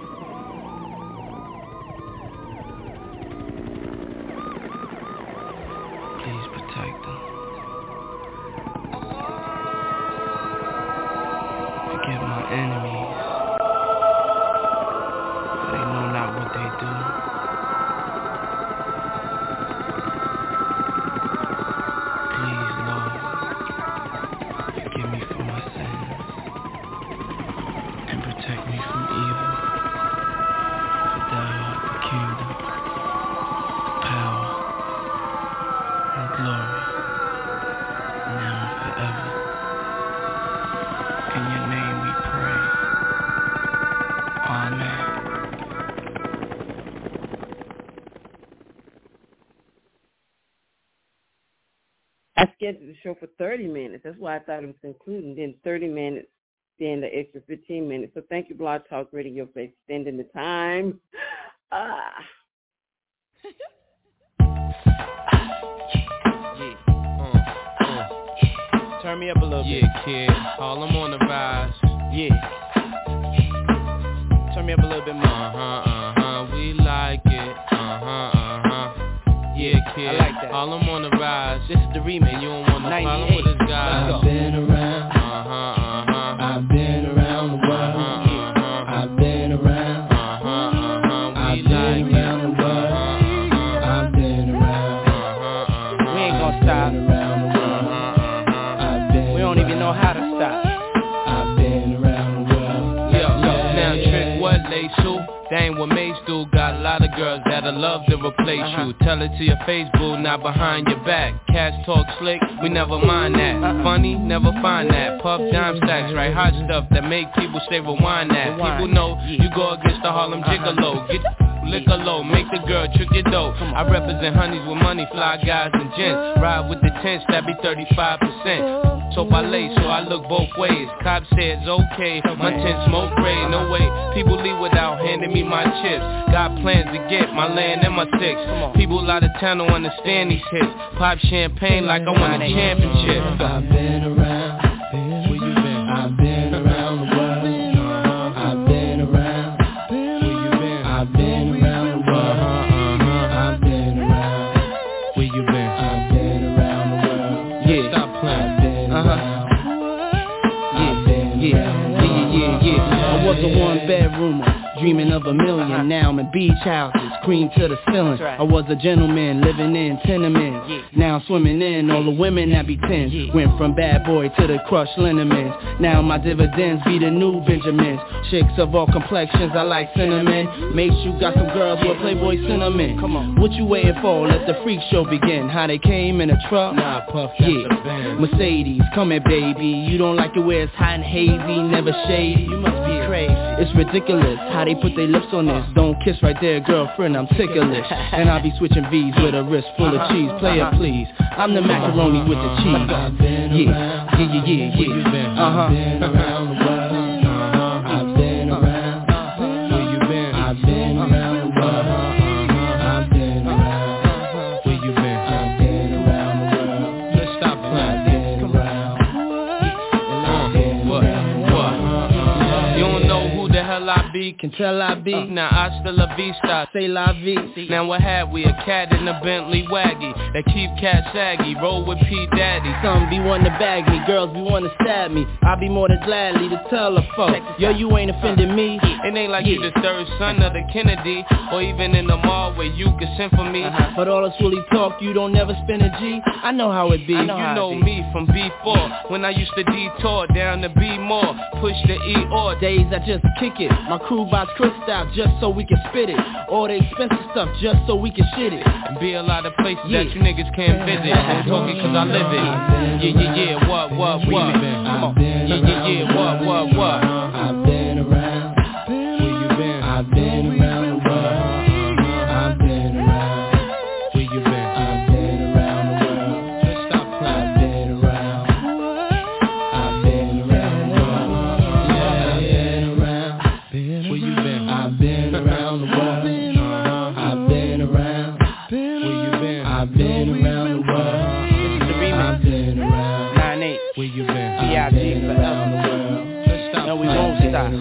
Please protect them. Forgive my enemies, for they know not what they do. Please, Lord, forgive me for my sins and protect me from evil. For thou art the kingdom, the power, I scheduled the show for 30 minutes. That's why I thought it was including. Then 30 minutes, then the extra 15 minutes. So thank you, Blog Talk Radio, for extending the time. Turn me up a little bit. Yeah, kid. Harlem on the rise. Yeah. Turn me up a little bit more. We like it. Yeah, kid. I like that. Harlem on the rise. This is the remix. And you don't want to follow with this guy. I've been around. I've been around the world. I've been around. I've been around the world. I've been around. We ain't gonna stop. We don't even know how to stop. I've been around the world. Yo, now trick what they shoot. That ain't what mates do. Got a lot of girls that'll love to replace you. Tell it to your face, boo, not behind your back. Cash talk slick, we never mind that. Funny, never find that. Puff dime stacks, right? Hot stuff that make people say rewind that. People know you go against the Harlem Gigolo. Get liquor low, make the girl trick your dough. I represent honeys with money, fly guys and gents. Ride with the tents, that be 35%. So I lay, so I look both ways. Cop says okay, my tent smoke gray. No way, people leave without handing me my chips. Got plans to get my land and my six. People out of town don't understand these hits. Pop champagne like I won a championship. I've been around. Where you been? I've been around the world. I've been around. Where you been? I've been around the world. I've been around. Where you been? I've been around the world. Yeah, stop playing. I was a one-bedroomer, dreaming of a million. Now I'm in beach houses, cream to the ceiling. I was a gentleman, living in tenements. Now I'm swimming in all the women that be 10. Went from bad boy to the crushed liniments. Now my dividends be the new Benjamins. Chicks of all complexions, I like cinnamon. Make sure you got some girls with Playboy cinnamon. Come on, what you waiting for? Let the freak show begin. How they came in a truck? Nah, Puff, that's the band. Mercedes, come here, baby. You don't like it where it's hot and hazy, never shady. You must be crazy. It's ridiculous how they put their lips on this. Don't kiss right there, girlfriend, I'm ticklish. And I'll be switching V's with a wrist full of cheese. Play it, please. I'm the macaroni with the cheese. Yeah. Where you been? I've been around the world. I've been around. Where you been? I've been around the world. I've been around. Where you been? I've been around the world. Let's stop playing. I've been around. What? You don't know who the hell I be? Can tell I be. Now hasta la vista, Say la vie. now what have we? A cat in a Bentley waggy that keep cat saggy, roll with P Daddy. Some be wanting to bag me, girls be wanting to stab me. I'll be more than gladly to tell a foe, yo, you ain't offended me. It ain't like you the third son of the Kennedy, or even in the mall where you could send for me. But all this woolly talk, you don't never spend a G. I know how it be. You know me from B4, when I used to detour down to B more, push the E or Days I just kick it. My crew buys crystal just so we can spit it. All the expensive stuff just so we can shit it. and be a lot of places that you niggas can't visit. I'm talking cause I live it. Yeah, what? Come on. Yeah, what? I've been around. Where you been? I've been around the world. I've been around. Where you been? I've been around the world. Let's stop playing. I've been around. I've been around the world. I've been around. Where you been? I've been around the world. I've been around. Where you been? I've been around the world. This is the remix. I've been around. 9-8. Where you been? B.I.G. forever. Let's stop No, we playing. won't stop.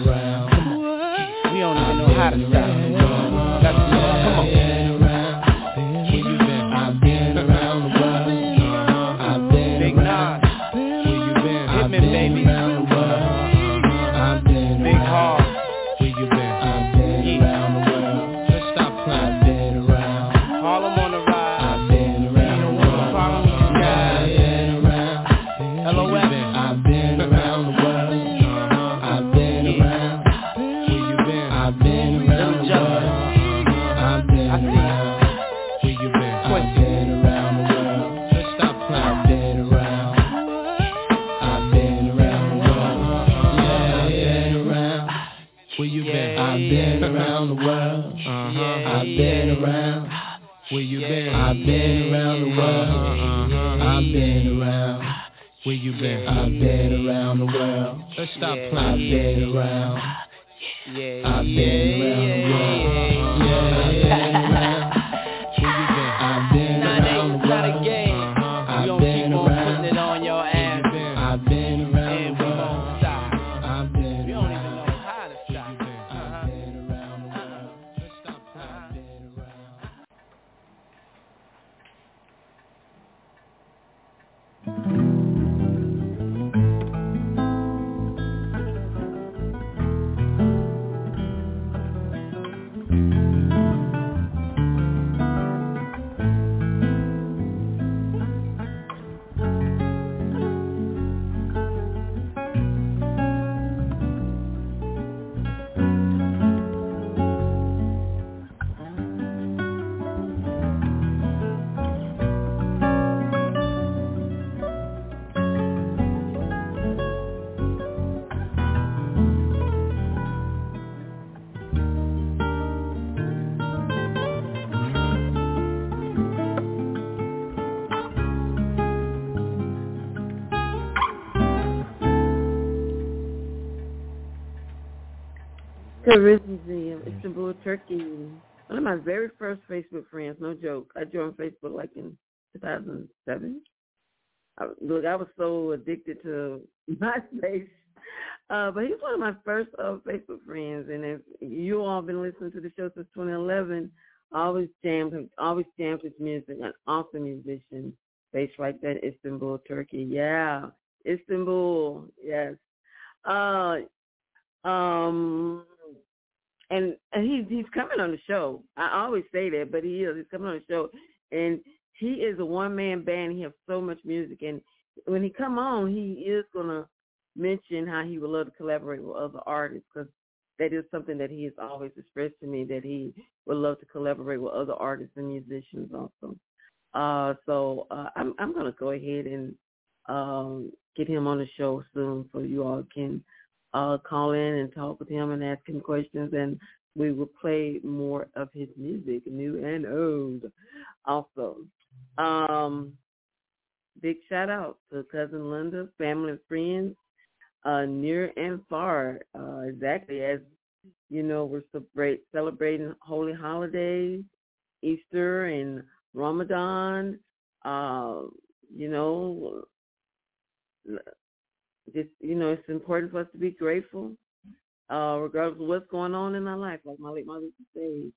We don't even know how to stop. Come on. Where you been? I've been around the world. I've been Big around. Nas. Where you been? I've been around the world. I've been Big around. Hall. Where you been? I've been around the world. Let's stop I've playing. been around. Harlem on the rise. I've been around the world. Problem with these guys. I've been around. LOS. I've been around the world. I've been around. Where you been? I've been around the world. I've been around. Where you been? I've been around the world. Let's stop I've playing. been around. I've been around the world. I've been around. Where you been? I've been around the world. I've been around. Where you been? I've been around the world. I've I've been around. Where you been? I've been around the world. Let's stop playing. I've been around. I've been around the world. Where you been? I've been around the world. Not a game. I've We gon' been keep on around. putting it on your ass. I've been around And the we world. won't stop. I've been We don't even around. know how to stop. I've been around the world. Let's stop playing. I've been around. Tourism, Istanbul, Turkey. One of my very first Facebook friends, no joke. I joined Facebook like in 2007. I was so addicted to MySpace. But he's one of my first Facebook friends. And if you all been listening to the show since 2011, I always jammed his music. An awesome musician based right there in Istanbul, Turkey. Yeah, Istanbul, yes. And he's coming on the show. I always say that, but he's coming on the show. And he is a one-man band. He has so much music. And when he come on, he is going to mention how he would love to collaborate with other artists, because that is something that he has always expressed to me, that he would love to collaborate with other artists and musicians also. So I'm going to go ahead and get him on the show soon so you all can call in and talk with him and ask him questions, and we will play more of his music, new and old, also. Big shout out to Cousin Linda, family and friends, near and far. Exactly, as you know, we're celebrating holy holidays, Easter and Ramadan. It's important for us to be grateful, regardless of what's going on in our life. Like my late mother used to say,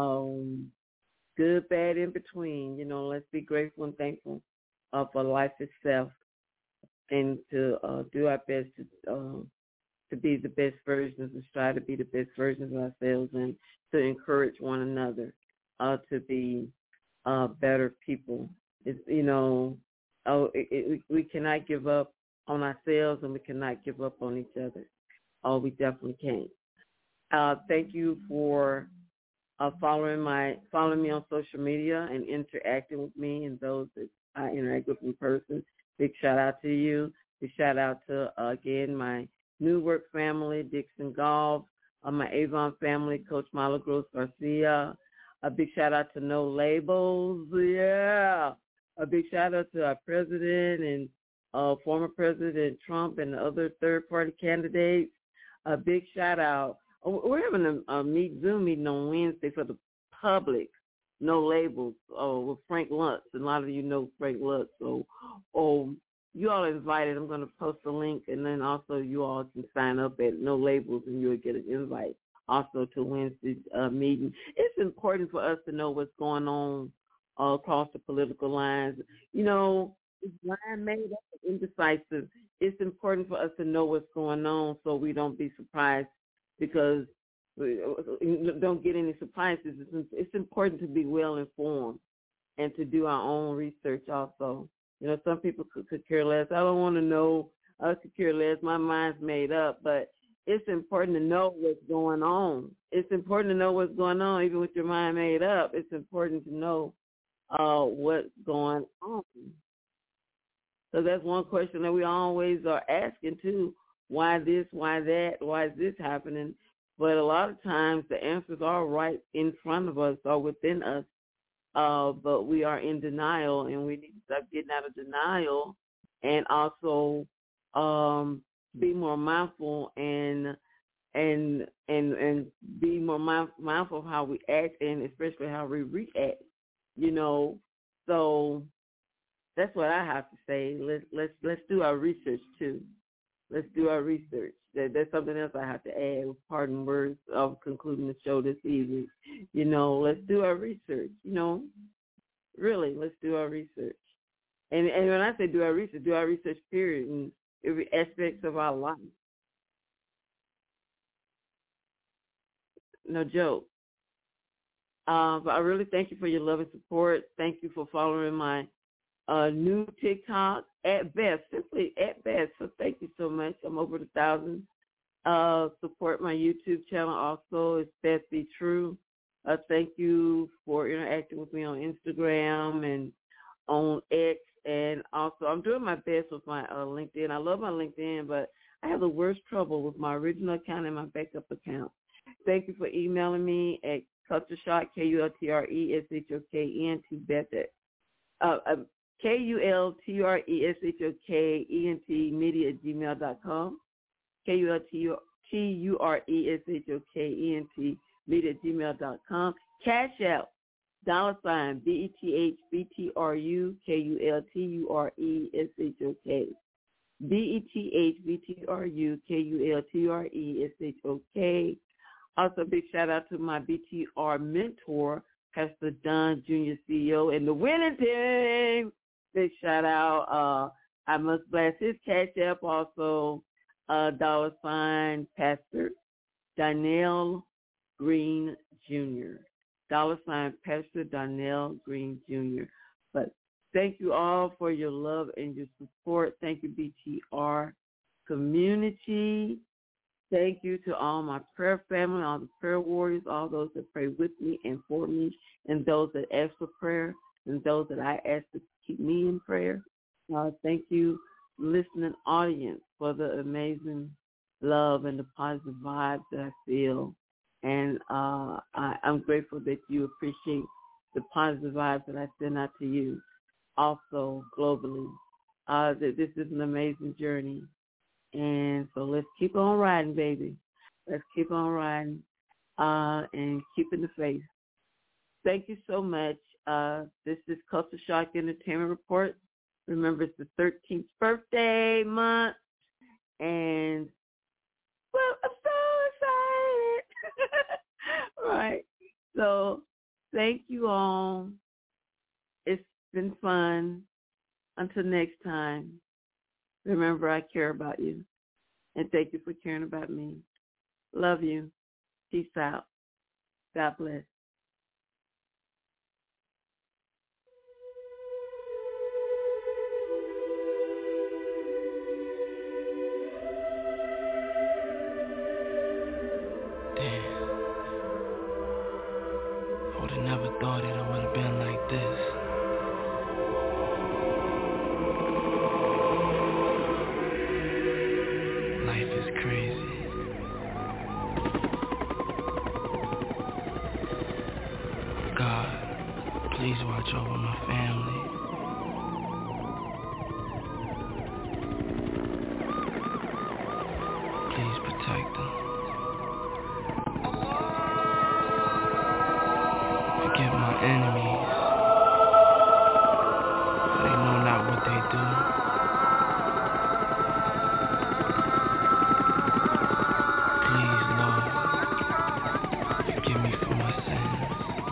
good, bad, in between. Let's be grateful and thankful for life itself, and to do our best to be the best versions, and strive to be the best versions of ourselves, and to encourage one another to be better people. We cannot give up on ourselves, and we cannot give up on each other. We definitely can't. Thank you for following me on social media and interacting with me, and those that I interact with in person. Big shout out to you. Big shout out to again my New Work family, Dixon Golf, my Avon family, Coach Milagros Garcia. A big shout out to No Labels. Yeah. A big shout out to our president and former President Trump and the other third-party candidates. A big shout-out. We're having a Zoom meeting on Wednesday for the public, No Labels, with Frank Lutz. And a lot of you know Frank Lutz. So you all are invited. I'm going to post a link, and then also you all can sign up at No Labels, and you'll get an invite also to Wednesday's meeting. It's important for us to know what's going on across the political lines. It's line made up and indecisive. It's important for us to know what's going on so we don't be surprised, because we don't get any surprises. It's important to be well informed and to do our own research also. Some people could care less. I don't want to know. I could care less. My mind's made up. But it's important to know what's going on. It's important to know what's going on, even with your mind made up. It's important to know what's going on. So that's one question that we always are asking too. Why this? Why that? Why is this happening? But a lot of times the answers are right in front of us or within us. but we are in denial, and we need to stop getting out of denial, and also be more mindful and be more mindful of how we act, and especially how we react. So that's what I have to say. Let's do our research too. Let's do our research. That's something else I have to add. Pardon words of concluding the show this evening. Let's do our research. Really, let's do our research. And when I say do our research period in every aspect of our life. No joke. But I really thank you for your love and support. Thank you for following my new TikTok at best, simply at best. So thank you so much. I'm over 1,000. Support my YouTube channel also. It's Beth Be True. Thank you for interacting with me on Instagram and on X. And also, I'm doing my best with my LinkedIn. I love my LinkedIn, but I have the worst trouble with my original account and my backup account. Thank you for emailing me at cultureshock, KULTRESHOKEN, to Beth at KULTRESHOKENT media at gmail.com. KULTRESHOKENT media at gmail.com. Cash out, $ BETHBTRU KULTURESHOK. BETHBTRU KULTURESHOK. Also, big shout out to my BTR mentor, Pastor Don Jr. CEO, and the winning team. Big shout out. I must blast his cash app also. $ Pastor Donnell Green Jr. $ Pastor Donnell Green Jr. But thank you all for your love and your support. Thank you, BTR community. Thank you to all my prayer family, all the prayer warriors, all those that pray with me and for me, and those that ask for prayer, and those that I ask to keep me in prayer. Thank you, listening audience, for the amazing love and the positive vibes that I feel. And I'm grateful that you appreciate the positive vibes that I send out to you also globally. This is an amazing journey. And so let's keep on riding, baby. Let's keep on riding and keeping the faith. Thank you so much. This is Culture Shock Entertainment Report. Remember, it's the 13th birthday month. And, well, I'm so excited. Right. So thank you all. It's been fun. Until next time. Remember, I care about you, and thank you for caring about me. Love you. Peace out. God bless. Damn. I would have never thought it would have been like this. Please watch over my family. Please protect them. Forgive my enemies, for they know not what they do. Please, Lord, forgive me for my sins.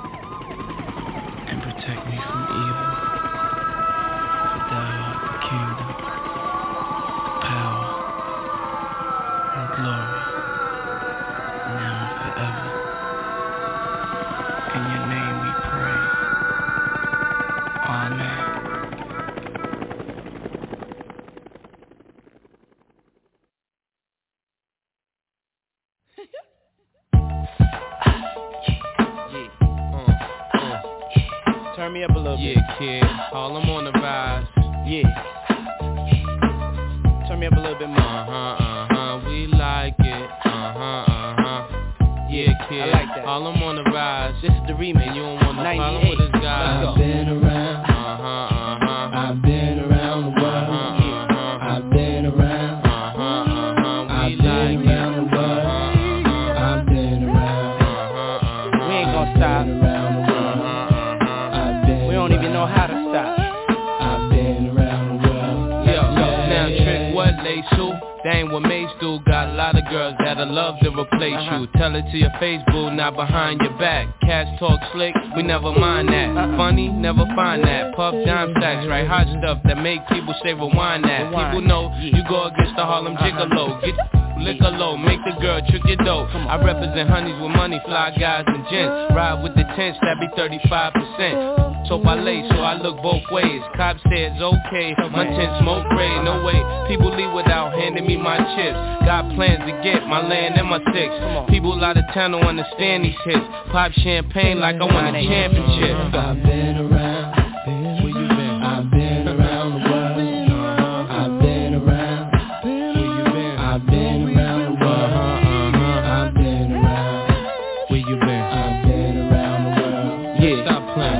Protect me from evil, for thou art the kingdom, power, and glory, now and forever. In your name we pray. Amen. Turn me up a little bit. Yeah, kid. Harlem on the rise. Yeah. Turn me up a little bit more. We like it. Yeah, kid. I like that. Harlem on the rise. This is the remix. And you don't want no problem with this guy. I've been around the world. I've been around. I've been around the world. I've been around. We ain't gonna stop. We don't even know how to stop. I've been around the world. Yo, now trick what they sue. That ain't what Mace do. Got a lot of girls that'll love to replace you. Tell it to your face, boo, not behind your back. Cats talk slick, we never mind that. Funny, never find that. Puff dime stacks, right? Hot stuff that make people say rewind that. People know you go against the Harlem Gigolo. Get liquor low, make the girl trick your dough. I represent honeys with money, fly guys and gents. Ride with the tents, that be 35%. So I lay, so I look both ways. Cop says okay, my tent smoke gray, no way. People leave without handing me my chips. Got plans to get my land and my sticks. People out of town don't understand these hits. Pop champagne like I won a championship. I've been around. Where you been? I've been around the world. I've been around. Where you been? I've been around the world. I've been around. Where you been? I've been around the world. Yeah, stop playing.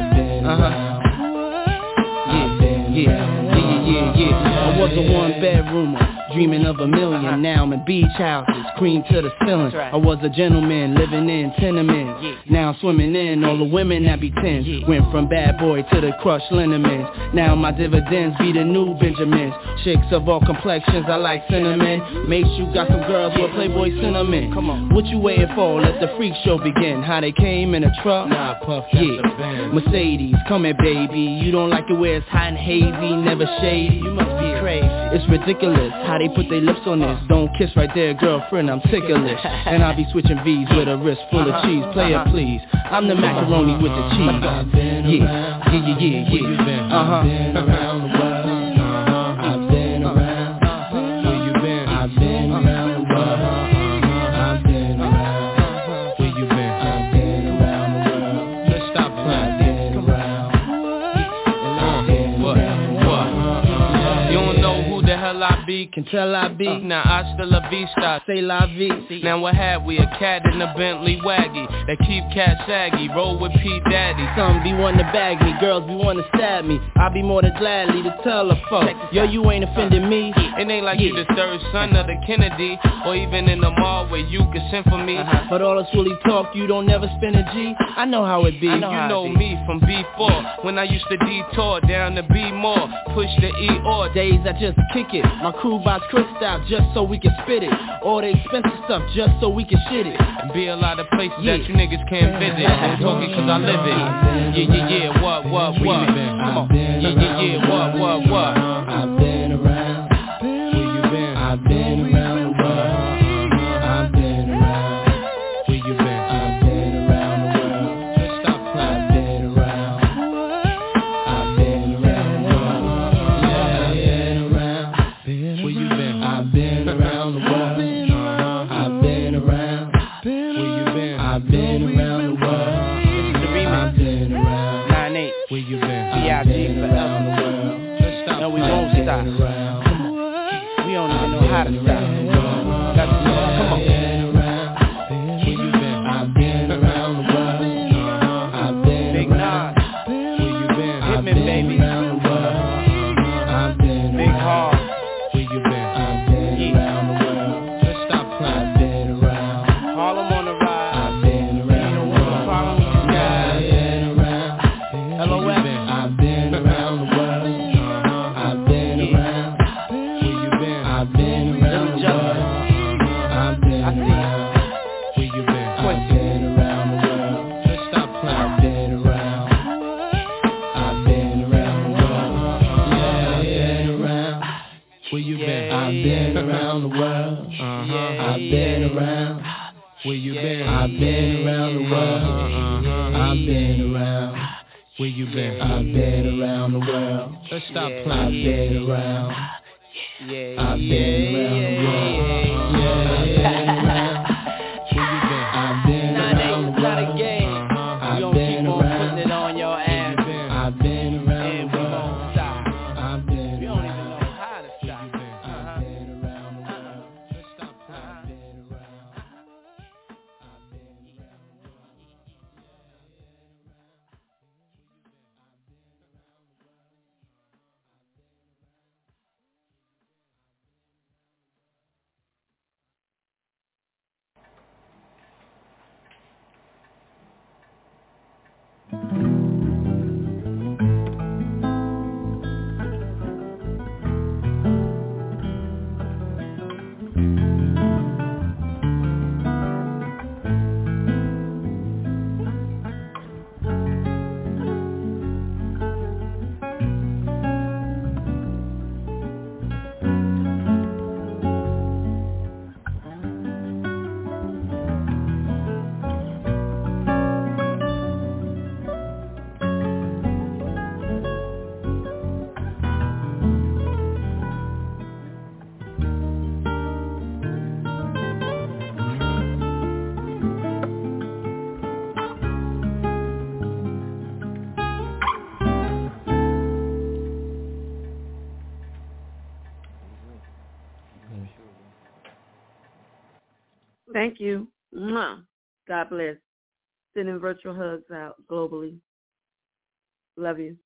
I was a one-bedroomer, dreaming of a million. Now I'm in beach houses, cream to the ceiling. I was a gentleman, living in tenements. Now I'm swimming in all the women that be tens. Went from bad boy to the crushed liniments. Now my dividends be the new Benjamins. Chicks of all complexions, I like cinnamon. Make sure you got some girls with Playboy cinnamon. Come on, what you waiting for? Let the freak show begin. How they came in a truck? Nah, Puff, that's the band. Mercedes, come here baby. You don't like it where it's hot and hazy, never shady. You must be crazy. It's ridiculous how they put their lips on this. Don't kiss right there, girlfriend, I'm ticklish. And I be switching V's with a wrist full of cheese. Player please, I'm the macaroni with the cheese. Yeah. I've been around the world. I've been around. Where you been? I've been around the world. I've been around. Where you been? I've been around the world. Let's stop playing. I've been around. What? You don't know who the hell I be? Can tell I be. Now hasta la vista, Say la vie. now what have we? A cat in a Bentley waggy that keep cat saggy, roll with P Daddy. Some be wanting to bag me, girls be wanting to stab me. I be more than gladly to tell a folk, yo, you ain't offending me. It ain't like you the third son of the Kennedy, or even in the mall where you can send for me. But all this really talk, you don't never spend a G. I know how it be. You know me from B4, when I used to detour down to B more, push the E or Days I just kick it. My crew buys crystal just so we can spit it. All the expensive stuff just so we can shit it. and be a lot of places that you niggas can't visit. Don't talk it cause I live it. Yeah, what? Come on. Yeah, what? I've been around. Where you been? I've been around the world. I've been around. Where you been? I've been around the world. Let's stop playing. I've been around. I've been around the world. I've been around. Where you been? I've been around the world. I've been around. Where you been? I've been around the world. This is the remix. I've been around. 9-8. Where you been? B.I.G. forever. Let's stop No, we playing. won't stop. We don't even know how to stop. Come on. Where you been? I've been around the world. I've been Big around. Nas. Where you been? Hit me, baby. Around the world. I've been Big around. Hall. Where you been? I've been Yeah. around the world. Let's stop playing. I've been around. Harlem on the rise. I've been around the world. Problem with you guys. I've been around. LOS. I've been around the world. I've been around. Where you been? I've been around the world. I've been I see. around. Where you been? I've been around the world. Let's stop playing. I've been around. I've been around the world. I've been around. Where you been? I've been around the world. I've been around. Where you been? I've been around the world. I've been around. Where you been? I've been around the world. Let's stop Yeah. playing. I've been around. Yeah, I've been around the world. I've been around. Where you been? I've been around the Not a world. game. We I've gon' been keep on around. putting it on your ass. I've been around And the we world. won't stop. I've been We don't even know how to stop. I've been around the world. Let's stop playing. I've been around. I've been around the world. Thank you. Mwah. God bless. Sending virtual hugs out globally. Love you.